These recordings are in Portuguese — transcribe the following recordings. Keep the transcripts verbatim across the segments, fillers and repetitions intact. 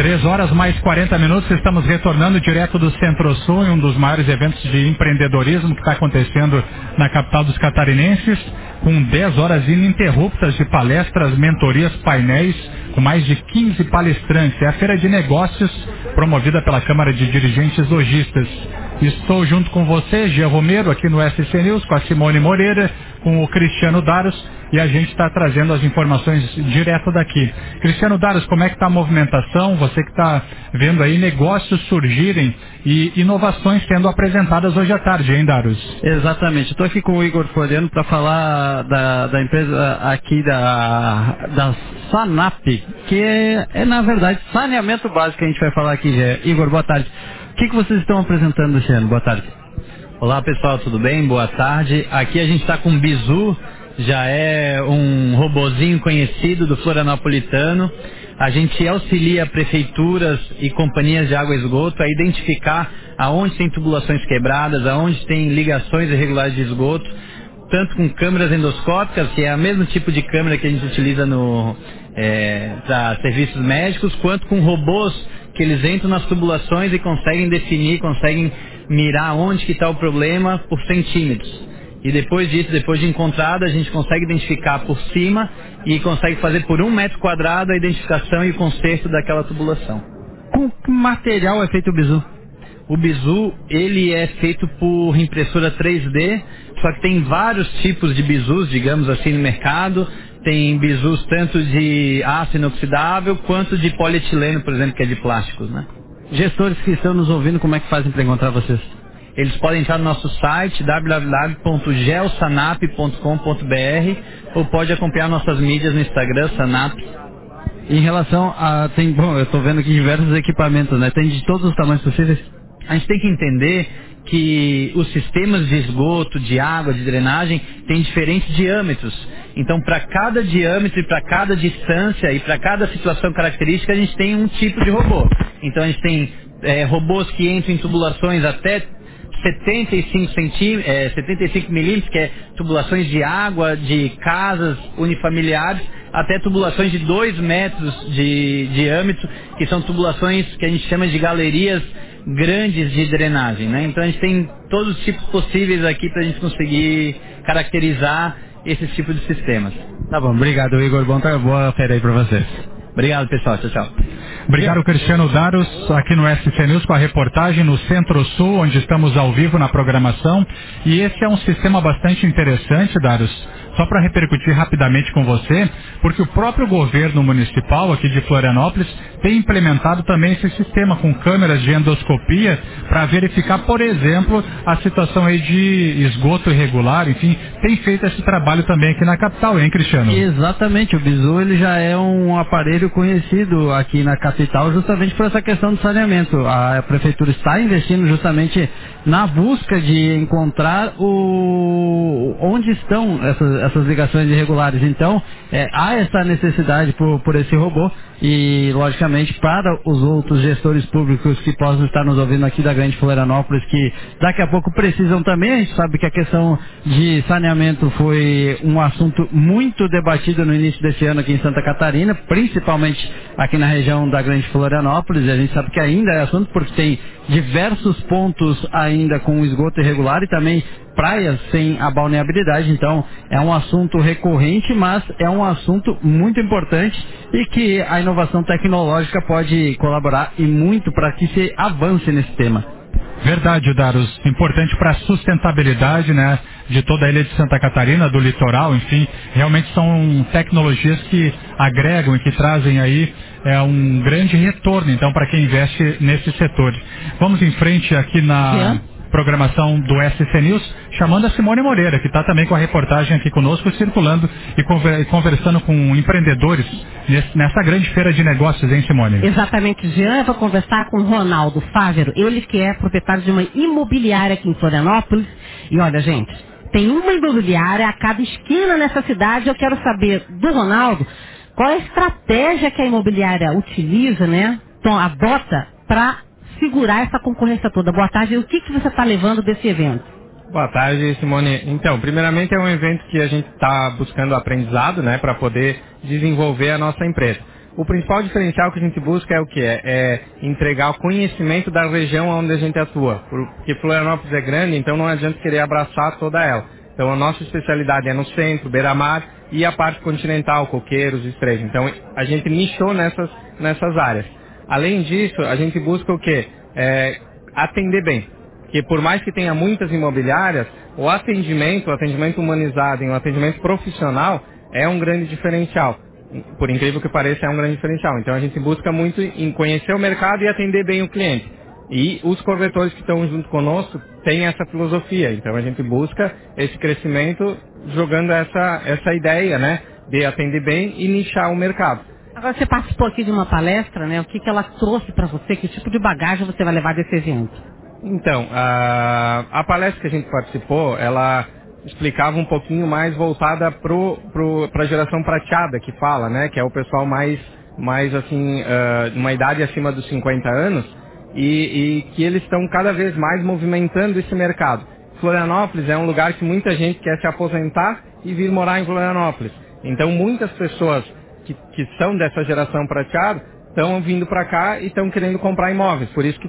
Três horas mais quarenta minutos, estamos retornando direto do Centro-Sul, em um dos maiores eventos de empreendedorismo que está acontecendo na capital dos catarinenses, com dez horas ininterruptas de palestras, mentorias, painéis, com mais de quinze palestrantes. É a Feira de Negócios, promovida pela Câmara de Dirigentes Lojistas. Estou junto com você, Jean Romero, aqui no S C News, com a Simone Moreira, com o Cristiano Daros, e a gente está trazendo as informações direto daqui. Cristiano Daros, como é que está a movimentação? Você que está vendo aí negócios surgirem e inovações sendo apresentadas hoje à tarde, hein, Daros? Exatamente. Estou aqui com o Igor Floriano para falar da, da empresa aqui da, da Sanap, que é, é, na verdade, saneamento básico que a gente vai falar aqui, já. Igor, boa tarde. O que, que vocês estão apresentando esse ano? Boa tarde. Olá pessoal, tudo bem? Boa tarde. Aqui a gente está com o Bizu, já é um robozinho conhecido do Florianopolitano. A gente auxilia prefeituras e companhias de água e esgoto a identificar aonde tem tubulações quebradas, aonde tem ligações irregulares de esgoto, tanto com câmeras endoscópicas, que é o mesmo tipo de câmera que a gente utiliza no, é, para serviços médicos, quanto com robôs que eles entram nas tubulações e conseguem definir, conseguem mirar onde que está o problema por centímetros. E depois disso, depois de encontrado, a gente consegue identificar por cima e consegue fazer por um metro quadrado a identificação e o conserto daquela tubulação. Com que material é feito o Bizu? O Bizu, ele é feito por impressora três D, só que tem vários tipos de bizus, digamos assim, no mercado. Tem bizus tanto de aço inoxidável quanto de polietileno, por exemplo, que é de plásticos, né? Gestores que estão nos ouvindo, como é que fazem para encontrar vocês? Eles podem entrar no nosso site w w w ponto geosanap ponto com ponto b r ou pode acompanhar nossas mídias no Instagram, Sanap. Em relação a... tem, bom, eu estou vendo aqui diversos equipamentos, né? Tem de todos os tamanhos possíveis? A gente tem que entender que os sistemas de esgoto, de água, de drenagem, têm diferentes diâmetros. Então, para cada diâmetro e para cada distância e para cada situação característica, a gente tem um tipo de robô. Então, a gente tem é, robôs que entram em tubulações até setenta e cinco centímetros, é, setenta e cinco milímetros, que é tubulações de água, de casas unifamiliares, até tubulações de dois metros de diâmetro, que são tubulações que a gente chama de galerias grandes de drenagem, né? Então a gente tem todos os tipos possíveis aqui para a gente conseguir caracterizar esses tipos de sistemas. Tá bom, obrigado, Igor. Bom, tá, boa feira aí para vocês. Obrigado, pessoal. Tchau, tchau. Obrigado, Cristiano Daros, aqui no S C News com a reportagem no Centro-Sul, onde estamos ao vivo na programação. E esse é um sistema bastante interessante, Daros, só para repercutir rapidamente com você, porque o próprio governo municipal aqui de Florianópolis tem implementado também esse sistema com câmeras de endoscopia para verificar, por exemplo, a situação aí de esgoto irregular, enfim, tem feito esse trabalho também aqui na capital, hein, Cristiano? Exatamente, o Bizu ele já é um aparelho conhecido aqui na capital justamente por essa questão do saneamento. A prefeitura está investindo justamente na busca de encontrar o onde estão essas, essas ligações irregulares. Então, é, há essa necessidade por, por esse robô e, logicamente, para os outros gestores públicos que possam estar nos ouvindo aqui da Grande Florianópolis, que daqui a pouco precisam também, a gente sabe que a questão de saneamento foi um assunto muito debatido no início desse ano aqui em Santa Catarina, principalmente aqui na região da Grande Florianópolis, e a gente sabe que ainda é assunto porque tem diversos pontos ainda com esgoto irregular e também praias sem a balneabilidade. Então é um assunto recorrente, mas é um assunto muito importante e que a inovação tecnológica pode colaborar e muito para que se avance nesse tema. Verdade, Daros. Importante para a sustentabilidade, né, de toda a ilha de Santa Catarina, do litoral, enfim. Realmente são tecnologias que agregam e que trazem aí é, um grande retorno, então, para quem investe nesse setor. Vamos em frente aqui na programação do S C News, chamando a Simone Moreira, que está também com a reportagem aqui conosco, circulando e conver- conversando com empreendedores nesse, nessa grande feira de negócios, hein, Simone? Exatamente, Jean. Eu vou conversar com o Ronaldo Fávero, ele que é proprietário de uma imobiliária aqui em Florianópolis. E olha, gente, tem uma imobiliária a cada esquina nessa cidade. Eu quero saber do Ronaldo qual é a estratégia que a imobiliária utiliza, né, então, adota para segurar essa concorrência toda. Boa tarde. E o que, que você está levando desse evento? Boa tarde, Simone. Então, primeiramente é um evento que a gente está buscando aprendizado, né, para poder desenvolver a nossa empresa. o principal diferencial que a gente busca é o que? É, é entregar o conhecimento da região onde a gente atua. Porque Florianópolis é grande, então não adianta querer abraçar toda ela. Então a nossa especialidade é no centro, beira-mar e a parte continental, coqueiros, estreios. Então a gente nichou nessas, nessas áreas. Além disso, a gente busca o quê? É, atender bem. Porque por mais que tenha muitas imobiliárias, o atendimento, o atendimento humanizado e o atendimento profissional é um grande diferencial. Por incrível que pareça, é um grande diferencial. Então a gente busca muito em conhecer o mercado e atender bem o cliente. E os corretores que estão junto conosco têm essa filosofia. Então a gente busca esse crescimento jogando essa, essa ideia, né? De atender bem e nichar o mercado. Agora você participou aqui de uma palestra, né? O que, que ela trouxe para você? Que tipo de bagagem você vai levar desse evento? Então, a, a palestra que a gente participou, ela explicava um pouquinho mais voltada para a geração prateada, que fala, né? Que é o pessoal mais, mais assim, uh, uma idade acima dos cinquenta anos, e, e que eles estão cada vez mais movimentando esse mercado. Florianópolis é um lugar que muita gente quer se aposentar e vir morar em Florianópolis. Então, muitas pessoas que, que são dessa geração prateada estão vindo para cá e estão querendo comprar imóveis. Por isso que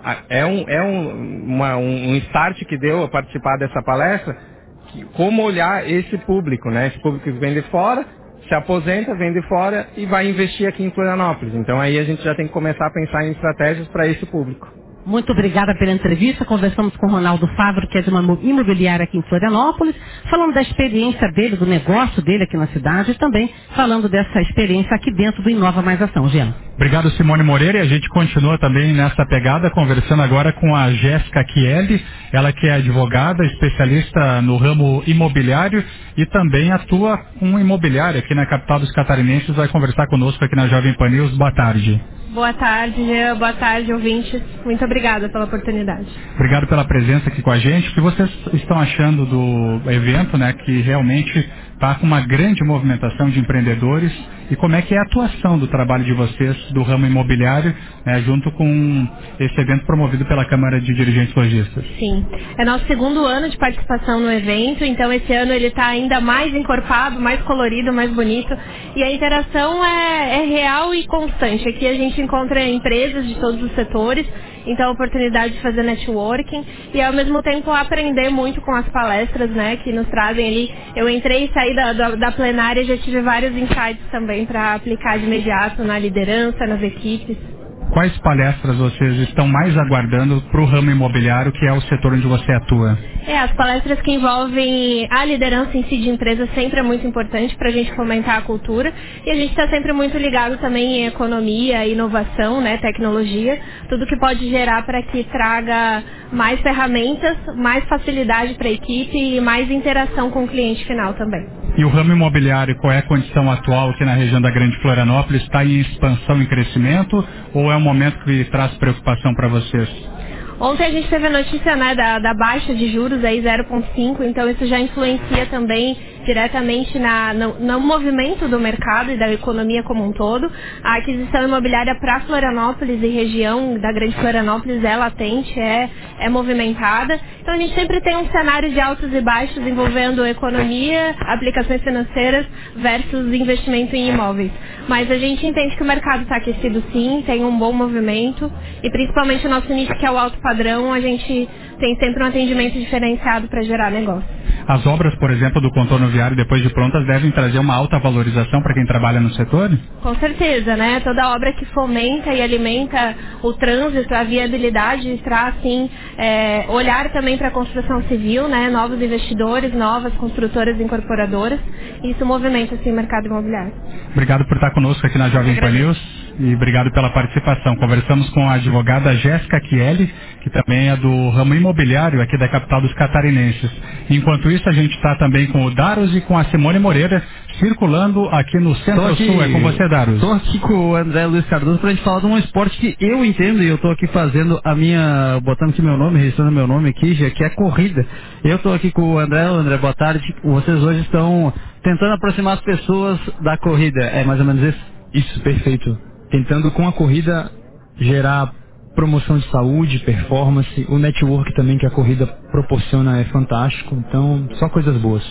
é um, é um, uma, um start que deu a participar dessa palestra, que, como olhar esse público, né? Esse público que vem de fora, se aposenta, vem de fora e vai investir aqui em Florianópolis. Então aí a gente já tem que começar a pensar em estratégias para esse público. Muito obrigada pela entrevista. Conversamos com o Ronaldo Fávero, que é de uma imobiliária aqui em Florianópolis, falando da experiência dele, do negócio dele aqui na cidade e também falando dessa experiência aqui dentro do Inova Mais Ação. Jean. Obrigado, Simone Moreira. E a gente continua também nessa pegada, conversando agora com a Jéssica Chielli, ela que é advogada, especialista no ramo imobiliário e também atua com imobiliário aqui na capital dos catarinenses. Vai conversar conosco aqui na Jovem Pan News. Boa tarde. Boa tarde, Jean. Boa tarde, ouvintes. Muito obrigada pela oportunidade. Obrigado pela presença aqui com a gente. O que vocês estão achando do evento, né, que realmente está com uma grande movimentação de empreendedores, e como é que é a atuação do trabalho de vocês do ramo imobiliário, né, junto com esse evento promovido pela Câmara de Dirigentes Lojistas? Sim, é nosso segundo ano de participação no evento, então esse ano ele está ainda mais encorpado, mais colorido, mais bonito, e a interação é, é real e constante. Aqui a gente encontra empresas de todos os setores, então a oportunidade de fazer networking e ao mesmo tempo aprender muito com as palestras, né, que nos trazem ali. Eu entrei e saí da, da, da plenária e já tive vários insights também para aplicar de imediato na liderança, nas equipes. Quais palestras vocês estão mais aguardando para o ramo imobiliário, que é o setor onde você atua? É, as palestras que envolvem a liderança em si de empresa sempre é muito importante para a gente fomentar a cultura, e a gente está sempre muito ligado também em economia, inovação, né, tecnologia, tudo que pode gerar para que traga mais ferramentas, mais facilidade para a equipe e mais interação com o cliente final também. E o ramo imobiliário, qual é a condição atual aqui na região da Grande Florianópolis? Está em expansão, em crescimento, ou é um momento que traz preocupação para vocês? Ontem a gente teve a notícia, né, da, da baixa de juros aí zero vírgula cinco, então isso já influencia também diretamente na, no, no movimento do mercado e da economia como um todo. A aquisição imobiliária para Florianópolis e região da Grande Florianópolis é latente, é, é movimentada. Então a gente sempre tem um cenário de altos e baixos envolvendo economia, aplicações financeiras versus investimento em imóveis. Mas a gente entende que o mercado está aquecido sim, tem um bom movimento e principalmente o nosso nicho, que é o alto padrão, a gente tem sempre um atendimento diferenciado para gerar negócio. As obras, por exemplo, do contorno viário, depois de prontas, devem trazer uma alta valorização para quem trabalha no setor? Com certeza, né? Toda obra que fomenta e alimenta o trânsito, a viabilidade, traz, sim, é, olhar também para a construção civil, né? Novos investidores, novas construtoras e incorporadoras. Isso movimenta, sim, o mercado imobiliário. Obrigado por estar conosco aqui na Jovem Pan News. E obrigado pela participação. Conversamos com a advogada Jéssica Chielli, que também é do ramo imobiliário aqui da capital dos catarinenses. Enquanto isso, a gente está também com o Daros e com a Simone Moreira, circulando aqui no Centro-Sul. É com você, Daros. Estou aqui com o André Luiz Cardoso para a gente falar de um esporte que eu entendo, e eu estou aqui fazendo a minha, botando aqui meu nome, registrando meu nome aqui, já que é corrida. Eu estou aqui com o André. O André, boa tarde. Vocês hoje estão tentando aproximar as pessoas da corrida, é mais ou menos isso? Isso, perfeito. Tentando com a corrida gerar promoção de saúde, performance, o network também que a corrida proporciona é fantástico, então só coisas boas.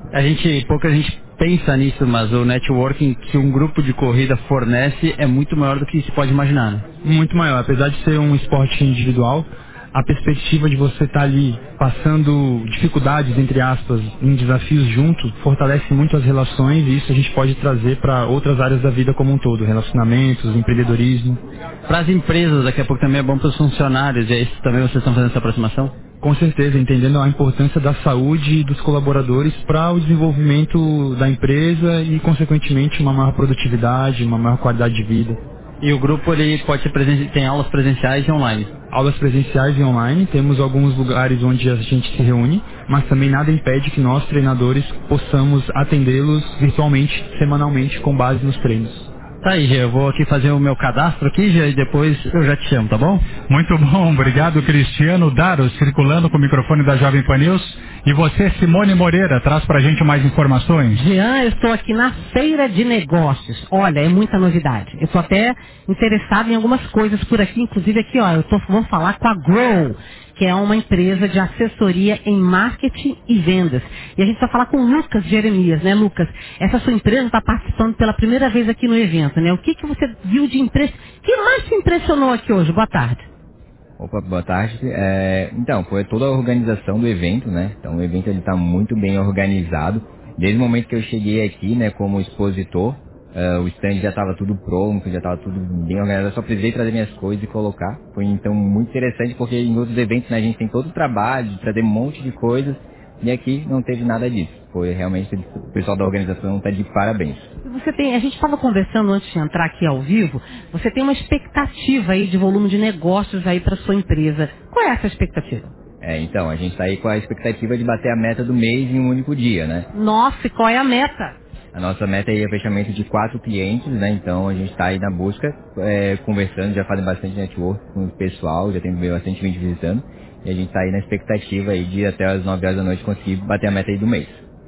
A gente, pouca gente pensa nisso, mas o networking que um grupo de corrida fornece é muito maior do que se pode imaginar, né? Muito maior. Apesar de ser um esporte individual, a perspectiva de você estar ali passando dificuldades, entre aspas, em desafios junto, fortalece muito as relações e isso a gente pode trazer para outras áreas da vida como um todo, relacionamentos, empreendedorismo. Para as empresas, daqui a pouco também é bom para os funcionários, e é isso também vocês estão fazendo essa aproximação? Com certeza, entendendo a importância da saúde dos colaboradores para o desenvolvimento da empresa e, consequentemente, uma maior produtividade, uma maior qualidade de vida. E o grupo ele pode ser presen... tem aulas presenciais e online? Aulas presenciais e online, temos alguns lugares onde a gente se reúne, mas também nada impede que nós, treinadores, possamos atendê-los virtualmente, semanalmente, com base nos treinos. Tá aí, Gê, eu vou aqui fazer o meu cadastro aqui, Gê, e depois eu já te chamo, tá bom? Muito bom, obrigado, Cristiano Daro, circulando com o microfone da Jovem Pan News. E você, Simone Moreira, traz pra gente mais informações. Jean, eu estou aqui na Feira de Negócios. Olha, é muita novidade. Eu estou até interessado em algumas coisas por aqui, inclusive aqui, ó, eu tô, vou falar com a Grow, que é uma empresa de assessoria em marketing e vendas. E a gente vai falar com o Lucas Jeremias, né, Lucas? Essa sua empresa está participando pela primeira vez aqui no evento, né? O que, que você viu de impressão? O que mais te impressionou aqui hoje? Boa tarde. Opa, boa tarde. É, então, foi toda a organização do evento, né? Então, o evento ele está muito bem organizado. Desde o momento que eu cheguei aqui, né, como expositor, uh, o stand já estava tudo pronto, já estava tudo bem organizado. Eu só precisei trazer minhas coisas e colocar. Foi, então, muito interessante, porque em outros eventos, né, a gente tem todo o trabalho de trazer um monte de coisas, e aqui não teve nada disso. Foi realmente, o pessoal da organização está de parabéns. Você tem, a gente estava conversando antes de entrar aqui ao vivo, você tem uma expectativa aí de volume de negócios aí para sua empresa. Qual é essa expectativa? É, então, a gente está aí com a expectativa de bater a meta do mês em um único dia, né? Nossa, e qual é a meta? A nossa meta aí é o fechamento de quatro clientes, né? Então a gente está aí na busca, é, conversando, já fazendo bastante network com o pessoal, já tem bastante gente visitando. E a gente está aí na expectativa aí de até as nove horas da noite conseguir bater a meta aí do mês.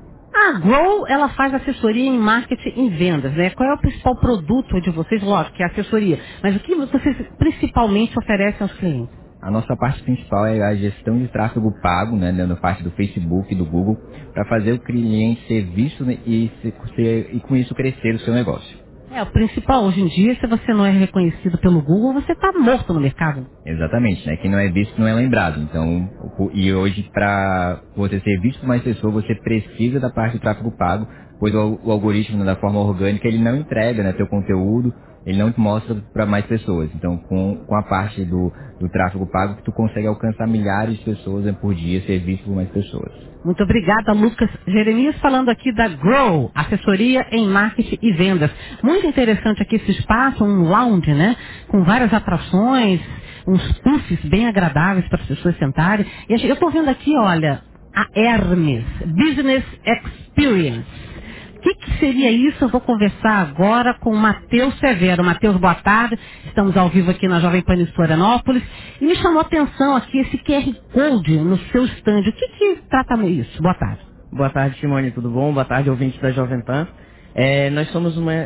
A Grow, ela faz assessoria em marketing e vendas, né? Qual é o principal produto de vocês? Lógico, que é a assessoria. Mas o que vocês principalmente oferecem aos clientes? A nossa parte principal é a gestão de tráfego pago, né? Na parte do Facebook e do Google, para fazer o cliente ser visto e, ser, e com isso crescer o seu negócio. É, o principal hoje em dia, se você não é reconhecido pelo Google, você está morto no mercado. Exatamente, né? Quem não é visto não é lembrado. Então, e hoje, para você ser visto por mais pessoas, você precisa da parte do tráfego pago, pois o, o algoritmo, da forma orgânica, ele não entrega, né, teu conteúdo, ele não te mostra para mais pessoas. Então, com, com a parte do, do tráfego pago, tu consegue alcançar milhares de pessoas, né, por dia, ser visto por mais pessoas. Muito obrigada, Lucas Jeremias, falando aqui da Grow, assessoria em marketing e vendas. Muito interessante aqui esse espaço, um lounge, né? Com várias atrações, uns puffs bem agradáveis para as pessoas sentarem. E eu estou vendo aqui, olha, a Hermes, Business Experience. O que, que seria isso? Eu vou conversar agora com o Matheus Severo. Matheus, boa tarde. Estamos ao vivo aqui na Jovem Pan de Florianópolis. E me chamou a atenção aqui esse Q R Code no seu stand. O que, que trata isso? Boa tarde. Boa tarde, Simone, tudo bom? Boa tarde, ouvintes da Jovem Pan. É, nós, somos uma,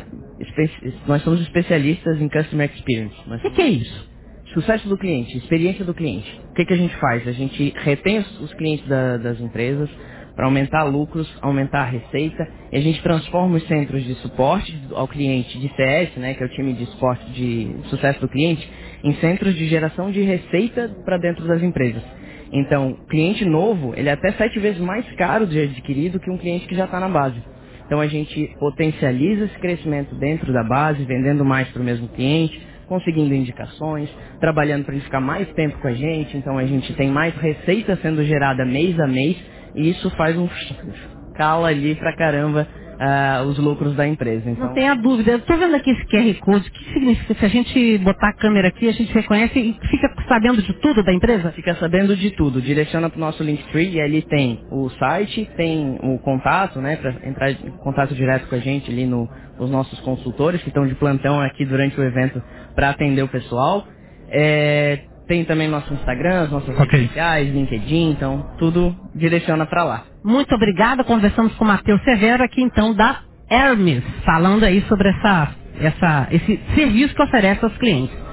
nós somos especialistas em Customer Experience. O que, que é isso? Sucesso do cliente, experiência do cliente. O que, que a gente faz? A gente retém os, os clientes da, das empresas para aumentar lucros, aumentar a receita, e a gente transforma os centros de suporte ao cliente de C S, né, que é o time de suporte de sucesso do cliente, em centros de geração de receita para dentro das empresas. Então, cliente novo, ele é até sete vezes mais caro de adquirir do que um cliente que já está na base. Então, a gente potencializa esse crescimento dentro da base, vendendo mais para o mesmo cliente, conseguindo indicações, trabalhando para ele ficar mais tempo com a gente. Então, a gente tem mais receita sendo gerada mês a mês, e isso faz um cala ali pra caramba uh, os lucros da empresa. Então, não tenha dúvida. Eu estou vendo aqui esse Q R Code. O que significa? Se a gente botar a câmera aqui, a gente reconhece e fica sabendo de tudo da empresa? Fica sabendo de tudo. Direciona para o nosso Linktree e ali tem o site, tem o contato, né, para entrar em contato direto com a gente ali no, os nossos consultores que estão de plantão aqui durante o evento para atender o pessoal. É... Tem também nosso Instagram, nossas redes okay. sociais, LinkedIn, então tudo direciona para lá. Muito obrigada. Conversamos com o Matheus Severo aqui então da Hermes, falando aí sobre essa, essa, esse serviço que oferece aos clientes.